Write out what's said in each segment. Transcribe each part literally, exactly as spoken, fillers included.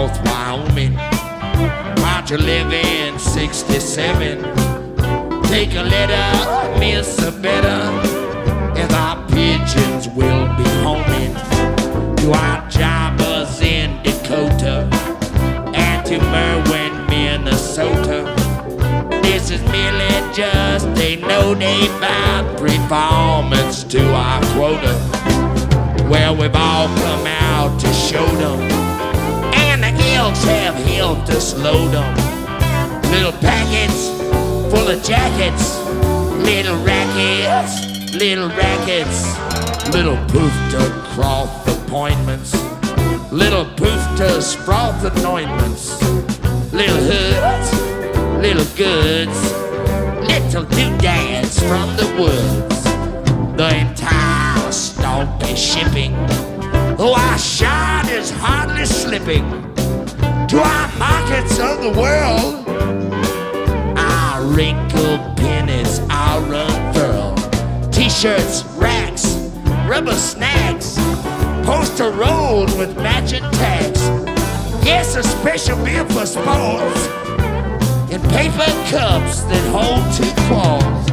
North Wyoming. How'd you live in sixty-seven? Take a letter, miss a better, as our pigeons will be homing to our jobbers in Dakota and to Merwin, Minnesota. This is merely just a no-name-bound performance to our quota, where we've all come out to show them, and the elks have helped us load them. Little packets full of jackets, little rackets, little rackets, little poofed cloth appointments, little poofed froth anointments, little hoods, little goods, little doodads from the woods. The entire stock is shipping, though our shine is hardly slipping to our markets of the world. Our wrinkled pennies are unfurled. T-shirts, racks, rubber snacks, poster rolls with matching tags. Yes, a special beer for sports, in paper cups that hold two claws.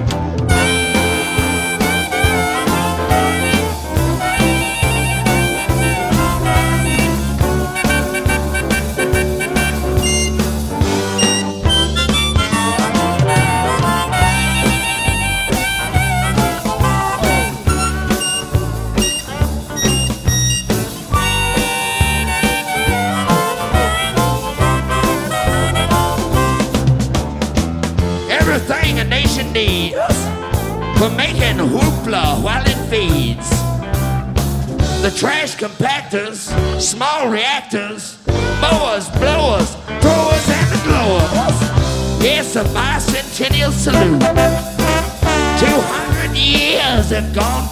Everything a nation needs for making hoopla while it feeds. The trash compactors, small reactors, mowers, blowers, throwers, and the glowers. Yes, a bicentennial salute. Two hundred years have gone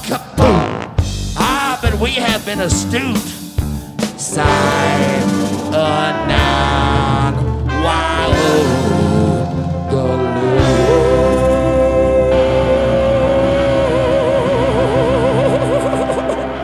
kaboom. Ah, but we have been astute. Sign a